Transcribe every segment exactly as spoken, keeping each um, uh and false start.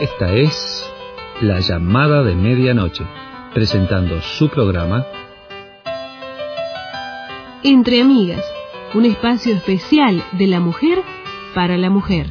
Esta es La Llamada de Medianoche, presentando su programa Entre Amigas, un espacio especial de la mujer para la mujer.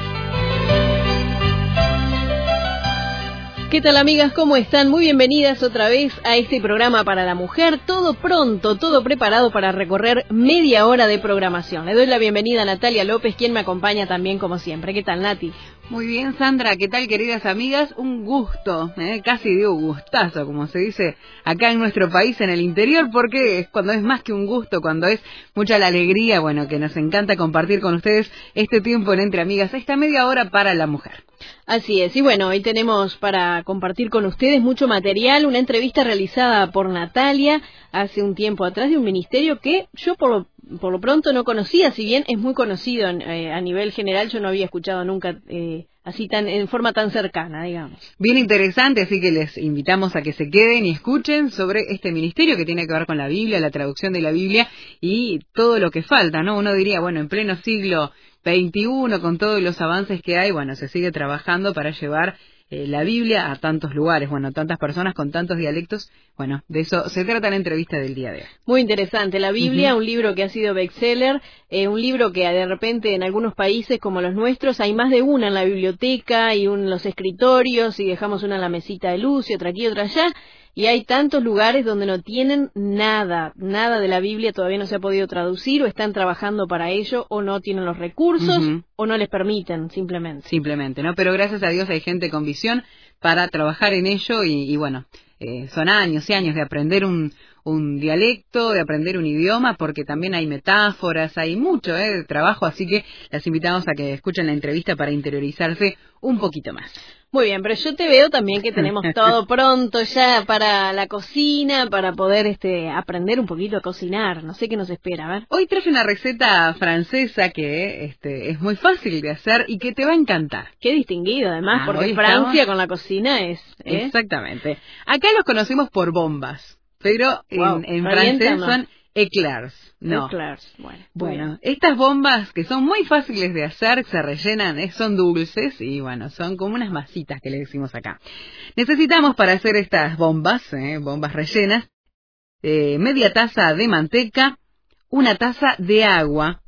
¿Qué tal, amigas? ¿Cómo están? Muy bienvenidas otra vez a este programa para la mujer. Todo pronto, todo preparado para recorrer media hora de programación. Le doy la bienvenida a Natalia López, quien me acompaña también como siempre. ¿Qué tal, Nati? Muy bien, Sandra. ¿Qué tal, queridas amigas? Un gusto, ¿eh? Casi digo gustazo, como se dice acá en nuestro país, en el interior, porque es cuando es más que un gusto, cuando es mucha la alegría, bueno, que nos encanta compartir con ustedes este tiempo en Entre Amigas, esta media hora para la mujer. Así es, y bueno, hoy tenemos para compartir con ustedes mucho material, una entrevista realizada por Natalia hace un tiempo atrás de un ministerio que yo por lo, por lo pronto no conocía, si bien es muy conocido eh, a nivel general, yo no había escuchado nunca eh, así tan en forma tan cercana, digamos. Bien interesante, así que les invitamos a que se queden y escuchen sobre este ministerio que tiene que ver con la Biblia, la traducción de la Biblia y todo lo que falta, ¿no? Uno diría, bueno, en pleno siglo veintiuno, con todos los avances que hay, bueno, se sigue trabajando para llevar eh, la Biblia a tantos lugares, bueno, tantas personas con tantos dialectos. Bueno, de eso se trata la entrevista del día de hoy. Muy interesante, la Biblia, Uh-huh. un libro que ha sido bestseller, eh, un libro que de repente en algunos países como los nuestros hay más de una en la biblioteca y uno en los escritorios, y dejamos una en la mesita de luz y otra aquí y otra allá. Y hay tantos lugares donde no tienen nada, nada de la Biblia, todavía no se ha podido traducir, o están trabajando para ello, o no tienen los recursos, uh-huh. o no les permiten, simplemente. Simplemente, ¿no? Pero gracias a Dios hay gente con visión para trabajar en ello y, y bueno, eh, son años y años de aprender un, un dialecto, de aprender un idioma, porque también hay metáforas, hay mucho eh, de trabajo, así que las invitamos a que escuchen la entrevista para interiorizarse un poquito más. Muy bien, pero yo te veo también que tenemos todo pronto ya para la cocina, para poder este aprender un poquito a cocinar. No sé qué nos espera, a ver. Hoy traje una receta francesa que este es muy fácil de hacer y que te va a encantar. Qué distinguido, además, ah, porque Francia estamos... con la cocina es... ¿eh? Exactamente. Acá los conocemos por bombas, pero wow, en, en francés son éclairs. No. Éclairs, bueno. Bueno, estas bombas que son muy fáciles de hacer, se rellenan, eh, son dulces y bueno, son como unas masitas que le decimos acá. Necesitamos para hacer estas bombas, eh, bombas rellenas, eh, media taza de manteca, una taza de agua,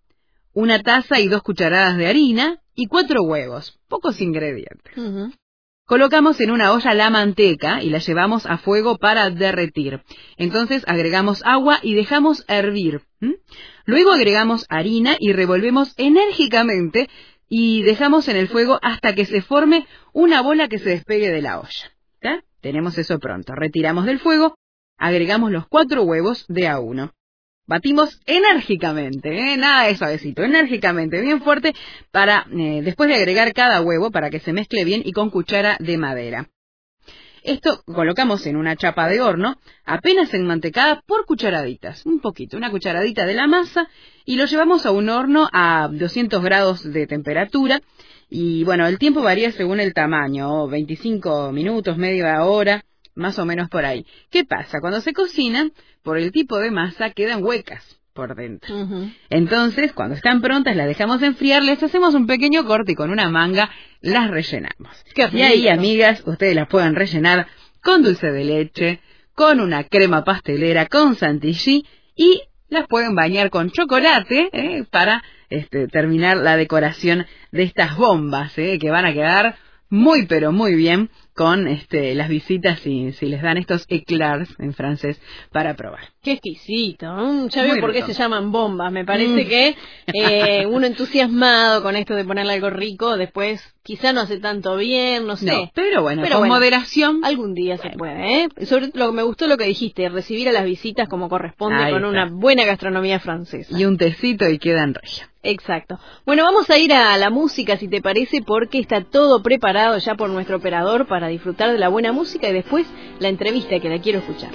una taza y dos cucharadas de harina y cuatro huevos, pocos ingredientes. Uh-huh. Colocamos en una olla la manteca y la llevamos a fuego para derretir. Entonces agregamos agua y dejamos hervir. ¿Mm? Luego agregamos harina y revolvemos enérgicamente y dejamos en el fuego hasta que se forme una bola que se despegue de la olla. ¿Está? Tenemos eso pronto. Retiramos del fuego, agregamos los cuatro huevos de a uno. Batimos enérgicamente, ¿eh? Nada de suavecito, enérgicamente, bien fuerte, para eh, después de agregar cada huevo para que se mezcle bien y con cuchara de madera. Esto colocamos en una chapa de horno, apenas enmantecada por cucharaditas, un poquito, una cucharadita de la masa, y lo llevamos a un horno a doscientos grados de temperatura. Y bueno, el tiempo varía según el tamaño, veinticinco minutos, media hora, más o menos por ahí. ¿Qué pasa? Cuando se cocinan, por el tipo de masa, quedan huecas por dentro. Uh-huh. Entonces, cuando están prontas, las dejamos enfriar, les hacemos un pequeño corte y con una manga las rellenamos. Y ahí, amigas, ustedes las pueden rellenar con dulce de leche, con una crema pastelera, con chantilly y las pueden bañar con chocolate eh, para este, terminar la decoración de estas bombas, eh, que van a quedar muy pero muy bien con este las visitas si, si les dan estos éclairs en francés para probar. Qué exquisito, ¿no? Ya veo por qué se llaman bombas. Me parece mm. que eh, uno entusiasmado con esto de ponerle algo rico, después quizá no hace tanto bien, no sé. No, pero bueno, pero con bueno, moderación. Algún día bueno. se puede, ¿eh? Sobre todo me gustó lo que dijiste, recibir a las visitas como corresponde. Ahí con está. Una buena gastronomía francesa. Y un tecito y quedan regio. Exacto. Bueno, vamos a ir a la música, si te parece, porque está todo preparado ya por nuestro operador para disfrutar de la buena música y después la entrevista que la quiero escuchar.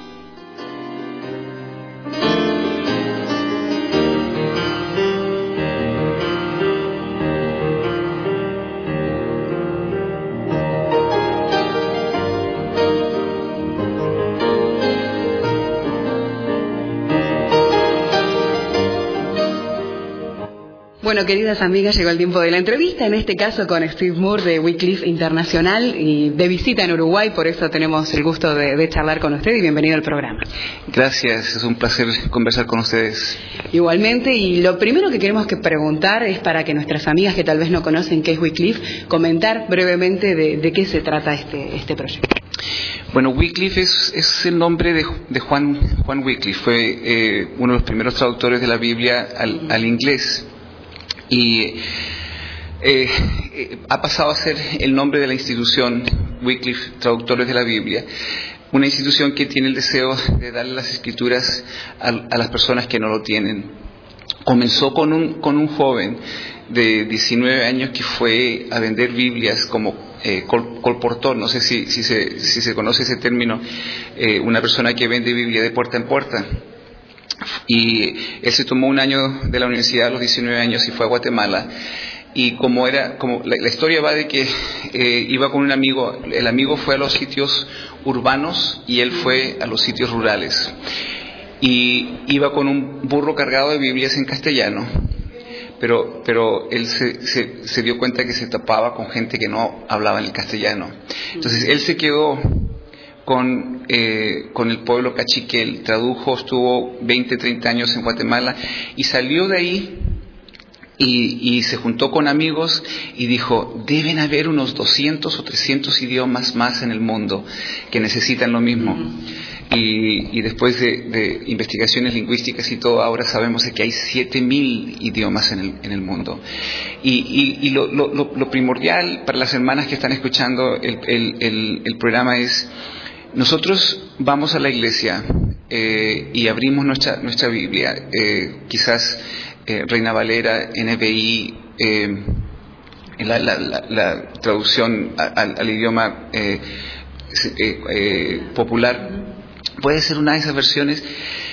Bueno, queridas amigas, llegó el tiempo de la entrevista, en este caso con Steve Moore de Wycliffe Internacional y de visita en Uruguay, por eso tenemos el gusto de, de charlar con usted y bienvenido al programa. Gracias, es un placer conversar con ustedes. Igualmente, y lo primero que queremos que preguntar es para que nuestras amigas que tal vez no conocen qué es Wycliffe, comentar brevemente de, de qué se trata este, este proyecto. Bueno, Wycliffe es, es el nombre de, de Juan, Juan Wycliffe, fue eh, uno de los primeros traductores de la Biblia al, al inglés. Y eh, eh, ha pasado a ser el nombre de la institución Wycliffe Traductores de la Biblia, una institución que tiene el deseo de darle las escrituras a, a las personas que no lo tienen. Comenzó con un, con un joven de diecinueve años que fue a vender Biblias como eh, col, colportor, no sé si, si, se, si se conoce ese término, eh, una persona que vende Biblia de puerta en puerta. Y él se tomó un año de la universidad a los diecinueve años y fue a Guatemala. Y como era, como la, la historia va de que eh, iba con un amigo, el amigo fue a los sitios urbanos y él fue a los sitios rurales. Y iba con un burro cargado de Biblias en castellano, pero, pero él se, se, se dio cuenta que se tapaba con gente que no hablaba en el castellano. Entonces él se quedó con, eh, con el pueblo cachiquel, tradujo, estuvo veinte, treinta años en Guatemala y salió de ahí y, y se juntó con amigos y dijo, deben haber unos doscientos o trescientos idiomas más en el mundo que necesitan lo mismo. Y, y después de, de investigaciones lingüísticas y todo, ahora sabemos de que hay siete mil idiomas en el, en el mundo. Y, y, y lo, lo, lo primordial para las hermanas que están escuchando el, el, el, el programa es, nosotros vamos a la iglesia eh, y abrimos nuestra, nuestra Biblia, eh, quizás eh, Reina Valera, N B I, eh, la, la, la, la traducción al, al idioma eh, eh, eh, popular, puede ser una de esas versiones.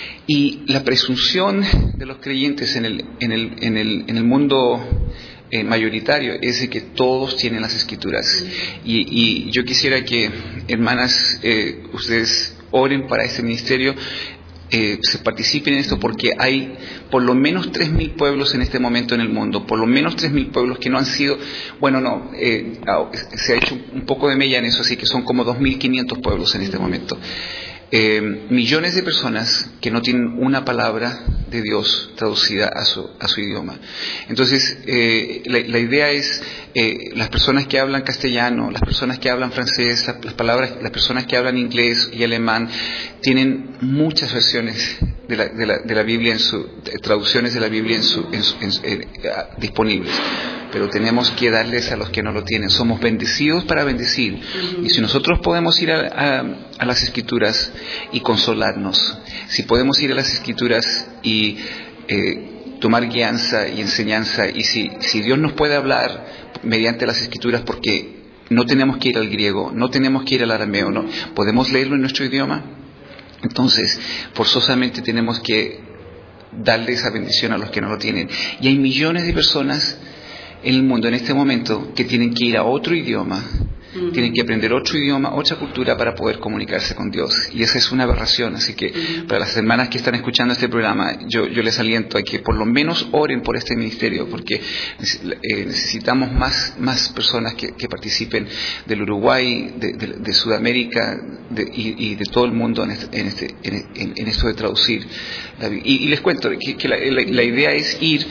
Y la presunción de los creyentes en el, en el, en el, en el mundo eh, mayoritario es de que todos tienen las escrituras. Y, y yo quisiera que, hermanas, eh, ustedes oren para este ministerio, eh, se participen en esto, porque hay por lo menos tres mil pueblos en este momento en el mundo, por lo menos tres mil pueblos que no han sido, bueno, no, eh, se ha hecho un poco de mella en eso, así que son como dos mil quinientos pueblos en este momento. Eh, millones de personas que no tienen una palabra de Dios traducida a su, a su idioma. Entonces, eh, la, la idea es, eh, las personas que hablan castellano, las personas que hablan francés, las, las, palabras, las personas que hablan inglés y alemán, tienen muchas versiones de la, de la, de la Biblia, en su, traducciones de la Biblia en su, en su, en, eh, disponibles. Pero tenemos que darles a los que no lo tienen. Somos bendecidos para bendecir. Uh-huh. Y si nosotros podemos ir a, a, a las Escrituras y consolarnos, si podemos ir a las Escrituras y eh, tomar guianza y enseñanza, y si, si Dios nos puede hablar mediante las Escrituras, porque no tenemos que ir al griego, no tenemos que ir al arameo, no, podemos leerlo en nuestro idioma, entonces forzosamente tenemos que darle esa bendición a los que no lo tienen. Y hay millones de personas en el mundo en este momento que tienen que ir a otro idioma, uh-huh. tienen que aprender otro idioma, otra cultura para poder comunicarse con Dios, y esa es una aberración. Así que uh-huh. para las hermanas que están escuchando este programa, yo, yo les aliento a que por lo menos oren por este ministerio, porque eh, necesitamos más, más personas que, que participen del Uruguay, de, de, de Sudamérica de, y, y de todo el mundo en, este, en, este, en, en esto de traducir la, y, y les cuento que, que la, la, la idea es ir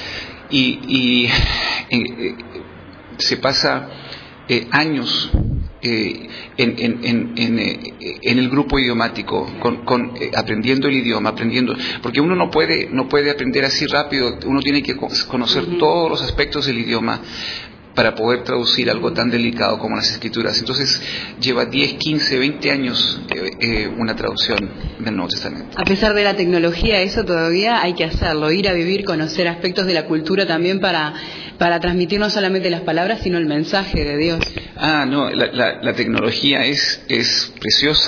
y, y eh, se pasa eh, años eh, en, en, en, en, eh, en el grupo idiomático, con, con, eh, aprendiendo el idioma, aprendiendo, porque uno no puede, no puede aprender así rápido, uno tiene que conocer uh-huh. todos los aspectos del idioma para poder traducir algo tan delicado como las Escrituras. Entonces lleva diez, quince, veinte años eh, eh, una traducción del Nuevo Testamento. A pesar de la tecnología, eso todavía hay que hacerlo, ir a vivir, conocer aspectos de la cultura también para, para transmitir no solamente las palabras, sino el mensaje de Dios. Ah, no, la, la, la tecnología es, es preciosa.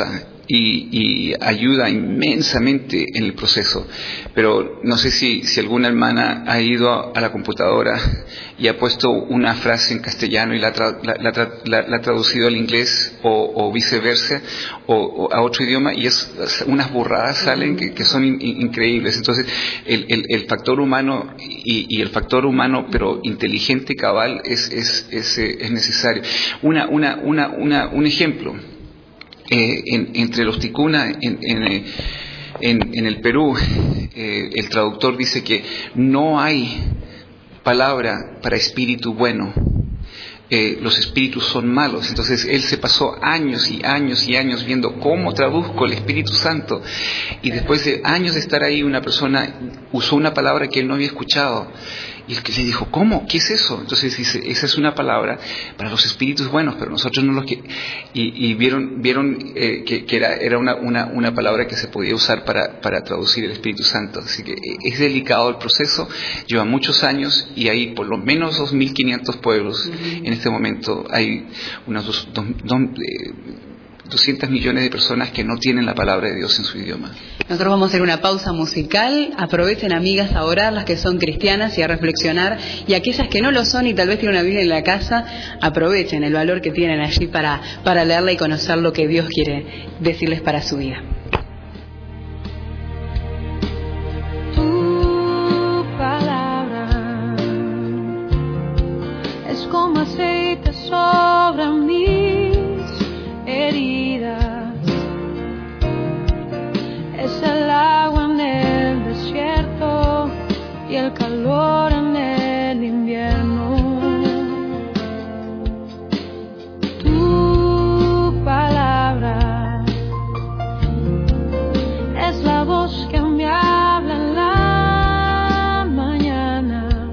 y, y ayuda inmensamente en el proceso. Pero no sé si, si alguna hermana ha ido a, a la computadora y ha puesto una frase en castellano y la, tra, la, la, la, la ha traducido al inglés o, o viceversa o, o a otro idioma, y es, unas burradas salen que, que son in, in, increíbles. Entonces el, el, el factor humano y, y el factor humano pero inteligente, cabal, es, es, es, es necesario. Una, una, una, una, un ejemplo. Eh, en, entre los ticuna en, en, en, en el Perú, eh, el traductor dice que no hay palabra para espíritu bueno. Eh, los espíritus son malos. Entonces él se pasó años y años y años viendo cómo traduzco el Espíritu Santo, y después de años de estar ahí, una persona usó una palabra que él no había escuchado, y el que le dijo, ¿cómo? ¿Qué es eso? Entonces dice, esa es una palabra para los espíritus buenos, pero nosotros no los que... Y, y vieron vieron eh, que, que era, era una, una, una palabra que se podía usar para, para traducir el Espíritu Santo. Así que es delicado el proceso, lleva muchos años, y hay por lo menos dos mil quinientos pueblos. Uh-huh. En este momento hay unos dos, dos, dos, eh, doscientos millones de personas que no tienen la palabra de Dios en su idioma. Nosotros vamos a hacer una pausa musical. Aprovechen, amigas, a orar, las que son cristianas, y a reflexionar, y aquellas que no lo son y tal vez tienen una Biblia en la casa, aprovechen el valor que tienen allí para, para leerla y conocer lo que Dios quiere decirles para su vida. Tu palabra es como aceite sobre mis heridas, es el agua en el desierto y el calor en el invierno. Tu palabra es la voz que me habla en la mañana,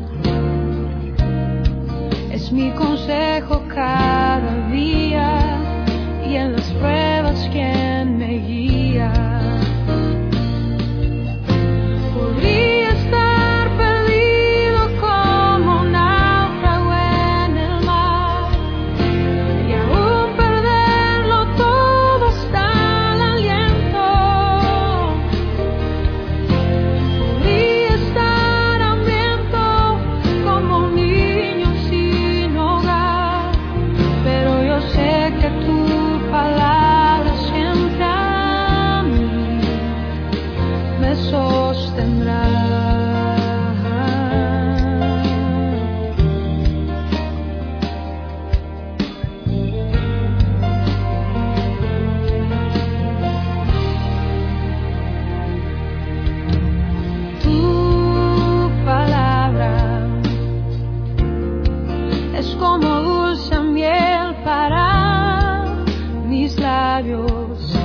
es mi consejo cada día, y en las pruebas quien me guía. Podría estar perdido como un náufrago en el mar, y aún perderlo todo hasta el aliento. Podría estar hambriento como un niño sin hogar, pero yo sé que tu palabra siempre a mí me sostendrá. Tu palabra es como dulce miel para mis labios,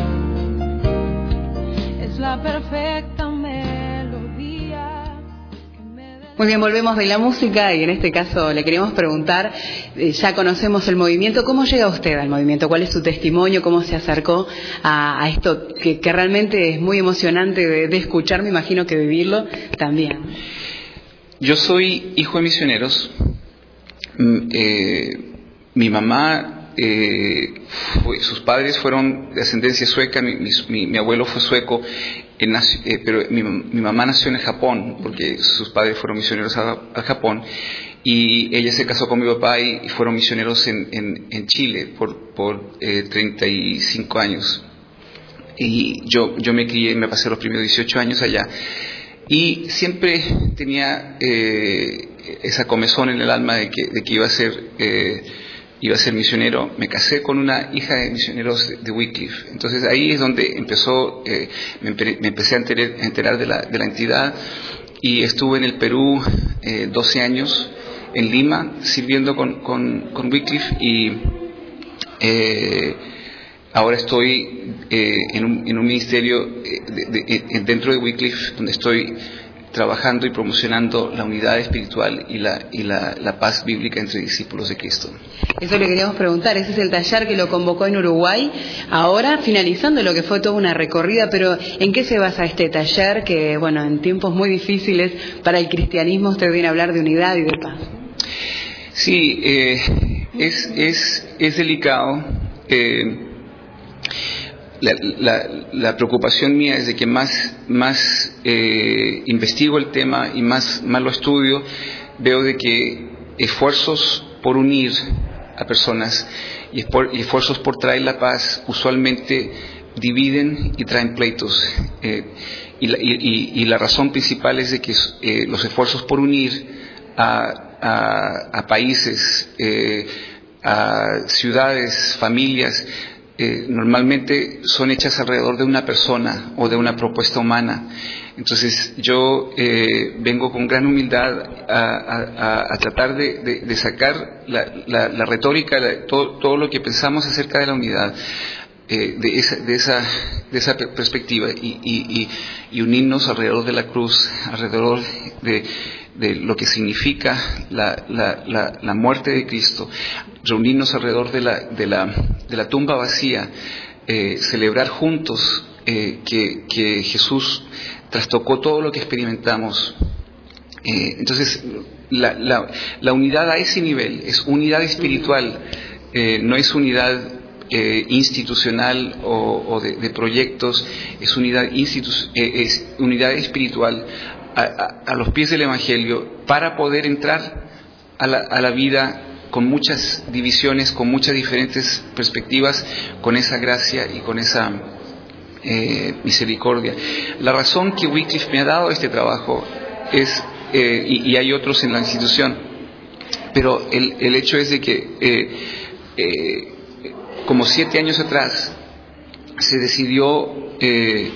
es la perfecta melodía que me del... Muy bien, volvemos de la música, y en este caso le queríamos preguntar, eh, ya conocemos el movimiento, ¿cómo llega usted al movimiento? ¿Cuál es su testimonio? ¿Cómo se acercó a, a esto que, que realmente es muy emocionante de, de escuchar, me imagino que vivirlo también? Yo soy hijo de misioneros. Eh, mi mamá... Eh, fue, sus padres fueron de ascendencia sueca, mi, mi, mi abuelo fue sueco, en, eh, pero mi, mi mamá nació en Japón, porque sus padres fueron misioneros a, a Japón, y ella se casó con mi papá y, y fueron misioneros en, en, en Chile por, por eh, treinta y cinco años. Y yo, yo me crié, me pasé los primeros dieciocho años allá, y siempre tenía eh, esa comezón en el alma de que, de que iba a ser... Eh, iba a ser misionero. Me casé con una hija de misioneros de, de Wycliffe. Entonces ahí es donde empezó, eh, me, me empecé a enterar, a enterar de, la, de la entidad, y estuve en el Perú eh, doce años, en Lima, sirviendo con, con, con Wycliffe, y eh, ahora estoy eh, en, un, en un ministerio eh, de, de, de, dentro de Wycliffe, donde estoy trabajando y promocionando la unidad espiritual y la, y la, la paz bíblica entre discípulos de Cristo. Eso le queríamos preguntar, ese es el taller que lo convocó en Uruguay, ahora finalizando lo que fue toda una recorrida, pero ¿en qué se basa este taller que, bueno, en tiempos muy difíciles para el cristianismo usted viene a hablar de unidad y de paz? Sí, eh, es, es, es delicado. Eh, la, la, la preocupación mía es de que más, más eh, investigo el tema y más, más lo estudio, veo de que esfuerzos por unir a personas y esfuerzos por traer la paz usualmente dividen y traen pleitos. Eh, y, la, y, y la razón principal es de que eh, los esfuerzos por unir a, a, a países, eh, a ciudades, familias, eh, normalmente son hechas alrededor de una persona o de una propuesta humana. Entonces yo eh, vengo con gran humildad a, a, a tratar de, de, de sacar la, la, la retórica, la, todo, todo lo que pensamos acerca de la unidad, eh, de, esa, de, esa, de esa perspectiva y, y, y, y unirnos alrededor de la cruz, alrededor de, de lo que significa la, la, la, la muerte de Cristo, reunirnos alrededor de la, de la, de la tumba vacía, eh, celebrar juntos eh, que, que Jesús trastocó todo lo que experimentamos. Eh, entonces, la, la, la unidad a ese nivel es unidad espiritual, eh, no es unidad eh, institucional o, o de, de proyectos, es unidad, institu- eh, es unidad espiritual a, a, a los pies del Evangelio para poder entrar a la, a la vida con muchas divisiones, con muchas diferentes perspectivas, con esa gracia y con esa Eh, misericordia. La razón que Wycliffe me ha dado este trabajo es, eh, y, y hay otros en la institución, pero el, el hecho es de que eh, eh, como siete años atrás se decidió eh,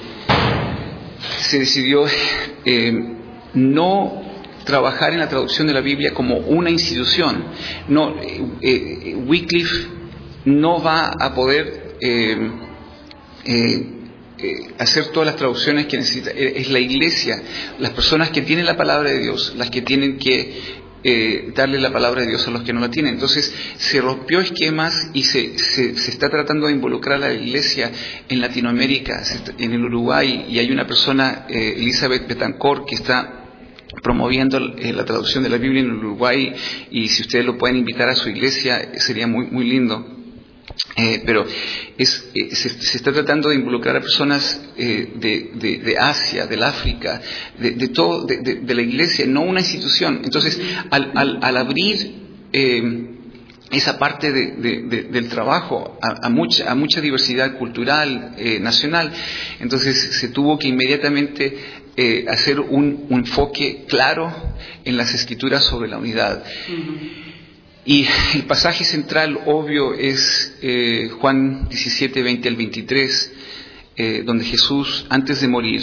se decidió eh, no trabajar en la traducción de la Biblia como una institución. No, eh, eh, Wycliffe no va a poder eh, eh, Eh, hacer todas las traducciones que necesita. Es la iglesia, las personas que tienen la palabra de Dios, las que tienen que eh, darle la palabra de Dios a los que no la tienen. Entonces se rompió esquemas y se, se, se está tratando de involucrar a la iglesia en Latinoamérica, en el Uruguay, y hay una persona, eh, Elizabeth Betancourt, que está promoviendo eh, la traducción de la Biblia en el Uruguay, y si ustedes lo pueden invitar a su iglesia sería muy, muy lindo. Eh, pero es, eh, se, se está tratando de involucrar a personas eh, de, de, de Asia, del África, de, de todo, de, de, de la iglesia, no una institución. Entonces, al, al, al abrir eh, esa parte de, de, de, del trabajo a, a, mucha, a mucha diversidad cultural, eh, nacional, entonces se tuvo que inmediatamente eh, hacer un, un enfoque claro en las escrituras sobre la unidad. Uh-huh. Y el pasaje central, obvio, es eh, Juan diecisiete, veinte al veintitrés, eh, donde Jesús, antes de morir,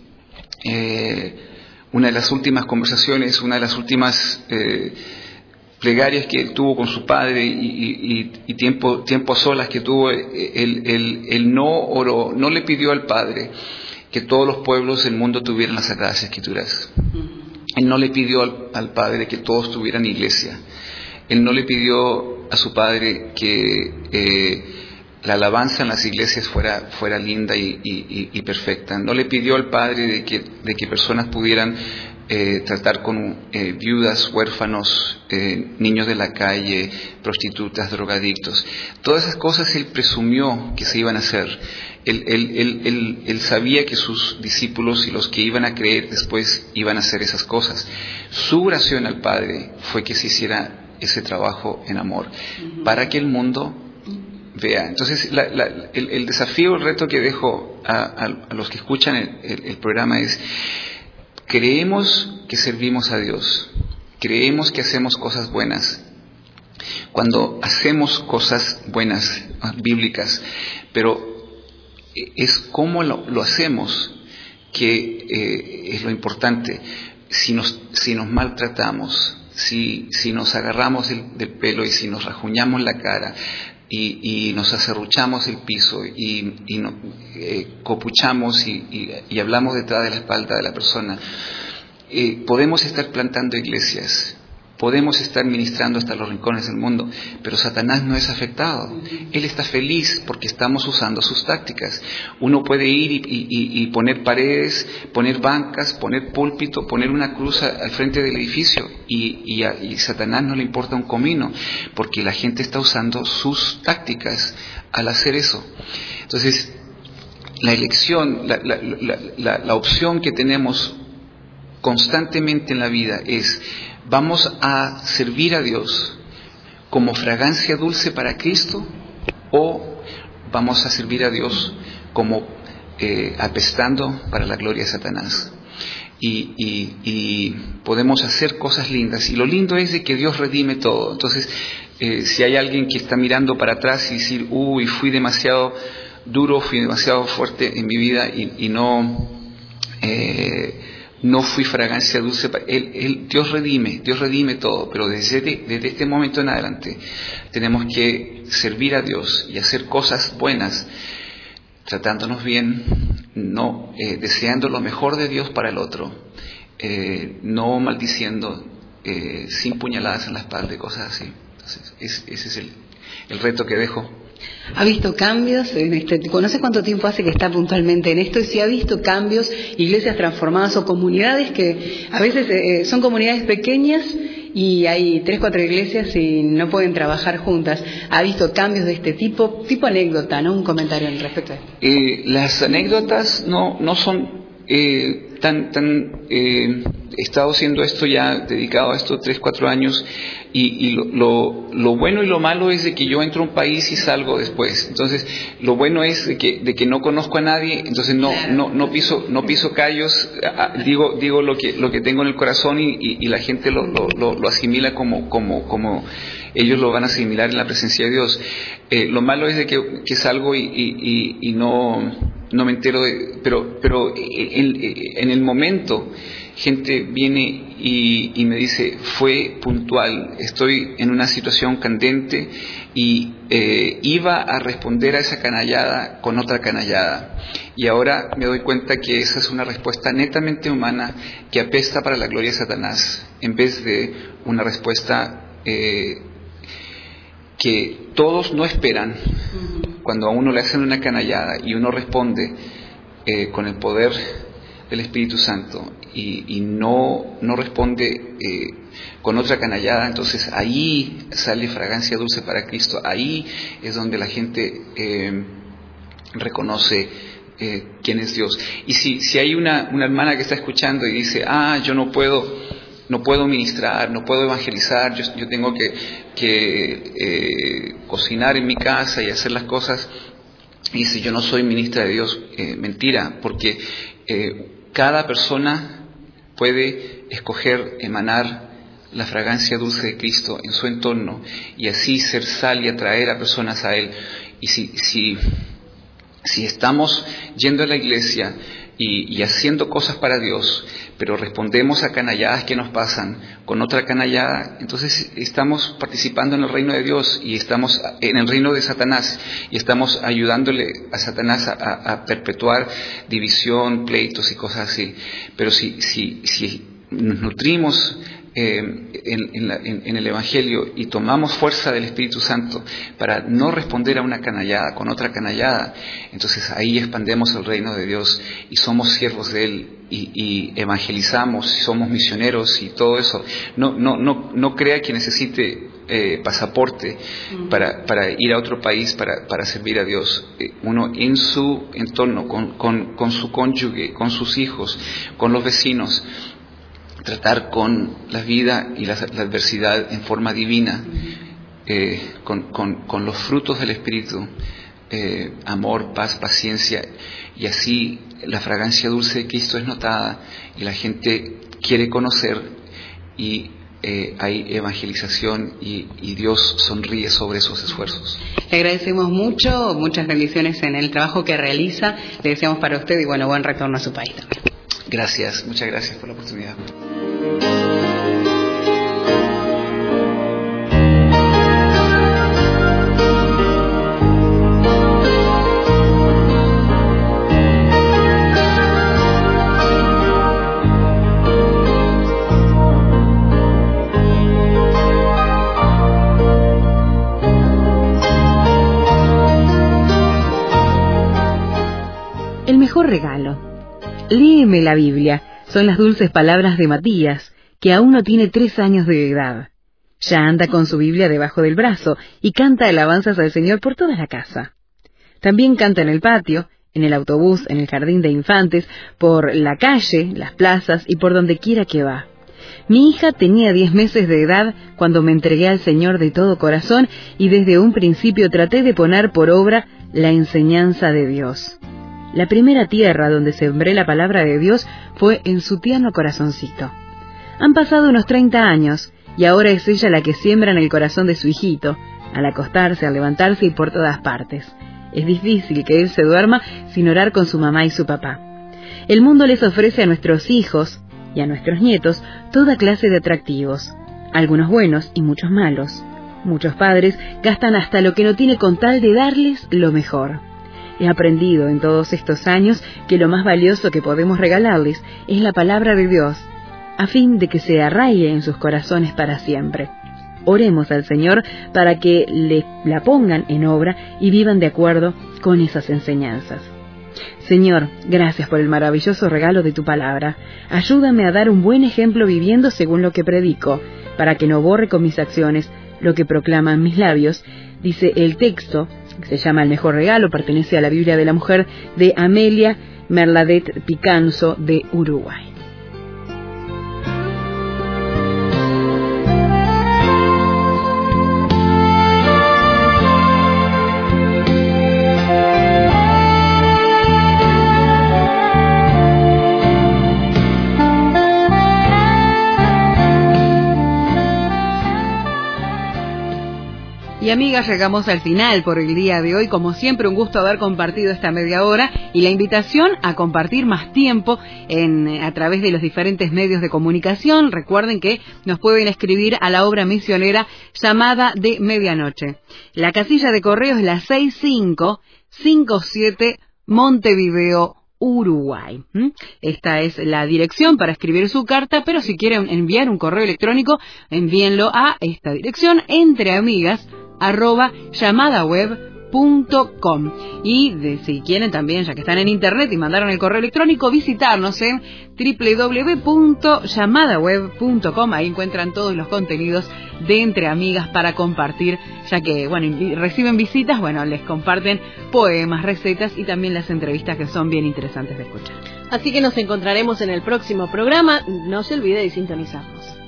eh, una de las últimas conversaciones, una de las últimas eh, plegarias que él tuvo con su Padre y, y, y tiempo, tiempo a solas que tuvo, él, él, él no oró, no le pidió al Padre que todos los pueblos del mundo tuvieran las Sagradas Escrituras. Él no le pidió al, al Padre que todos tuvieran iglesia. Él no le pidió a su Padre que eh, la alabanza en las iglesias fuera, fuera linda y, y, y perfecta. No le pidió al Padre de que, de que personas pudieran eh, tratar con eh, viudas, huérfanos, eh, niños de la calle, prostitutas, drogadictos. Todas esas cosas Él presumió que se iban a hacer. Él, él, él, él, él sabía que sus discípulos y los que iban a creer después iban a hacer esas cosas. Su oración al Padre fue que se hiciera ese trabajo en amor, uh-huh, para que el mundo vea. Entonces, la, la, el, el desafío, el reto que dejo a, a, a los que escuchan el, el, el programa es: creemos que servimos a Dios, creemos que hacemos cosas buenas. Cuando hacemos cosas buenas, bíblicas, pero es cómo lo, lo hacemos que eh, es lo importante. Si nos, si nos maltratamos, Si, si nos agarramos del, del pelo y si nos rajuñamos la cara y, y nos acerruchamos el piso y, y no, eh, copuchamos y, y, y hablamos detrás de la espalda de la persona, eh, podemos estar plantando iglesias, podemos estar ministrando hasta los rincones del mundo, pero Satanás no es afectado. Él está feliz porque estamos usando sus tácticas. Uno puede ir y, y, y poner paredes, poner bancas, poner púlpito, poner una cruz al frente del edificio y, y a y Satanás no le importa un comino, porque la gente está usando sus tácticas al hacer eso. Entonces, la elección, la, la, la, la, la opción que tenemos constantemente en la vida es: ¿vamos a servir a Dios como fragancia dulce para Cristo o vamos a servir a Dios como eh, apestando para la gloria de Satanás? Y, y, y podemos hacer cosas lindas, y lo lindo es de que Dios redime todo. Entonces, eh, si hay alguien que está mirando para atrás y decir, uy, fui demasiado duro, fui demasiado fuerte en mi vida y, y no eh, no fui fragancia dulce, él, él, Dios redime, Dios redime todo, pero desde, desde este momento en adelante tenemos que servir a Dios y hacer cosas buenas, tratándonos bien, no eh, deseando lo mejor de Dios para el otro, eh, no maldiciendo, eh, sin puñaladas en la espalda y cosas así. Entonces, es, ese es el, el reto que dejo. ¿Ha visto cambios en este? No sé cuánto tiempo hace que está puntualmente en esto, y si ha visto cambios, iglesias transformadas o comunidades que a veces eh, son comunidades pequeñas y hay tres, cuatro iglesias y no pueden trabajar juntas. ¿Ha visto cambios de este tipo? Tipo anécdota, ¿no? Un comentario al respecto. Eh, las anécdotas no, no son eh, tan... tan eh, he estado haciendo esto ya, dedicado a esto tres, cuatro años, y, y lo, lo, lo bueno y lo malo es de que yo entro a un país y salgo después. Entonces, lo bueno es de que, de que no conozco a nadie, entonces no, no, no piso, no piso callos, digo, digo lo que, lo que tengo en el corazón, y, y, y la gente lo, lo, lo, lo asimila como, como, como ellos lo van a asimilar en la presencia de Dios. Eh, lo malo es de que, que salgo y, y, y, y no, no me entero de, pero, pero en, en el momento, gente viene y, y me dice, fue puntual, estoy en una situación candente y eh, iba a responder a esa canallada con otra canallada. Y ahora me doy cuenta que esa es una respuesta netamente humana que apesta para la gloria de Satanás, en vez de una respuesta eh, que todos no esperan. Cuando a uno le hacen una canallada y uno responde eh, con el poder del Espíritu Santo y, y no, no responde eh, con otra canallada, entonces ahí sale fragancia dulce para Cristo. Ahí es donde la gente eh, reconoce eh, quién es Dios. Y si, si hay una, una hermana que está escuchando y dice, ah, yo no puedo no puedo ministrar, no puedo evangelizar, yo, yo tengo que, que eh, cocinar en mi casa y hacer las cosas, y dice, yo no soy ministra de Dios, eh, mentira, porque eh, cada persona puede escoger emanar la fragancia dulce de Cristo en su entorno y así ser sal y atraer a personas a Él. Y si, si, si estamos yendo a la iglesia y, y haciendo cosas para Dios, pero respondemos a canalladas que nos pasan con otra canallada, entonces estamos participando en el reino de Dios y estamos en el reino de Satanás y estamos ayudándole a Satanás a, a, a perpetuar división, pleitos y cosas así. Pero si, si, si nos nutrimos Eh, en, en, la, en, en el Evangelio y tomamos fuerza del Espíritu Santo para no responder a una canallada con otra canallada, entonces ahí expandemos el reino de Dios y somos siervos de Él y, y evangelizamos, y somos misioneros y todo eso. No, no, no, no crea que necesite eh, pasaporte para, para ir a otro país para, para servir a Dios. Eh, uno en su entorno, con, con, con su cónyuge, con sus hijos, con los vecinos, tratar con la vida y la, la adversidad en forma divina, eh, con, con, con los frutos del Espíritu, eh, amor, paz, paciencia, y así la fragancia dulce de Cristo es notada y la gente quiere conocer y eh, hay evangelización y, y Dios sonríe sobre esos esfuerzos. Le agradecemos mucho, muchas bendiciones en el trabajo que realiza, le deseamos para usted y bueno, buen retorno a su país también. Gracias, muchas gracias por la oportunidad. El mejor regalo. Léeme la Biblia, son las dulces palabras de Matías, que aún no tiene tres años de edad. Ya anda con su Biblia debajo del brazo y canta alabanzas al Señor por toda la casa. También canta en el patio, en el autobús, en el jardín de infantes, por la calle, las plazas y por donde quiera que va. Mi hija tenía diez meses de edad cuando me entregué al Señor de todo corazón y desde un principio traté de poner por obra la enseñanza de Dios. La primera tierra donde sembré la palabra de Dios fue en su tierno corazoncito. Han pasado unos treinta años y ahora es ella la que siembra en el corazón de su hijito, al acostarse, al levantarse y por todas partes. Es difícil que él se duerma sin orar con su mamá y su papá. El mundo les ofrece a nuestros hijos y a nuestros nietos toda clase de atractivos, algunos buenos y muchos malos. Muchos padres gastan hasta lo que no tiene con tal de darles lo mejor. He aprendido en todos estos años que lo más valioso que podemos regalarles es la palabra de Dios, a fin de que se arraigue en sus corazones para siempre. Oremos al Señor para que le, la pongan en obra y vivan de acuerdo con esas enseñanzas. Señor, gracias por el maravilloso regalo de tu palabra. Ayúdame a dar un buen ejemplo viviendo según lo que predico, para que no borre con mis acciones lo que proclaman mis labios. Dice el texto, que se llama El mejor regalo, pertenece a la Biblia de la Mujer, de Amelia Merladet Picanso, de Uruguay. Y amigas, llegamos al final por el día de hoy. Como siempre, un gusto haber compartido esta media hora y la invitación a compartir más tiempo en, a través de los diferentes medios de comunicación. Recuerden que nos pueden escribir a la obra misionera Llamada de Medianoche. La casilla de correo es la seis cinco cinco siete Montevideo, Uruguay. Esta es la dirección para escribir su carta, pero si quieren enviar un correo electrónico, envíenlo a esta dirección, entreamigas arroba llamadaweb punto com. Y de, si quieren también, ya que están en internet y mandaron el correo electrónico, visitarnos en doble u doble u doble u punto llamadaweb punto com. Ahí encuentran todos los contenidos de Entre Amigas para compartir, ya que bueno, reciben visitas, bueno, les comparten poemas, recetas y también las entrevistas que son bien interesantes de escuchar. Así que nos encontraremos en el próximo programa. No se olvide de sintonizarnos.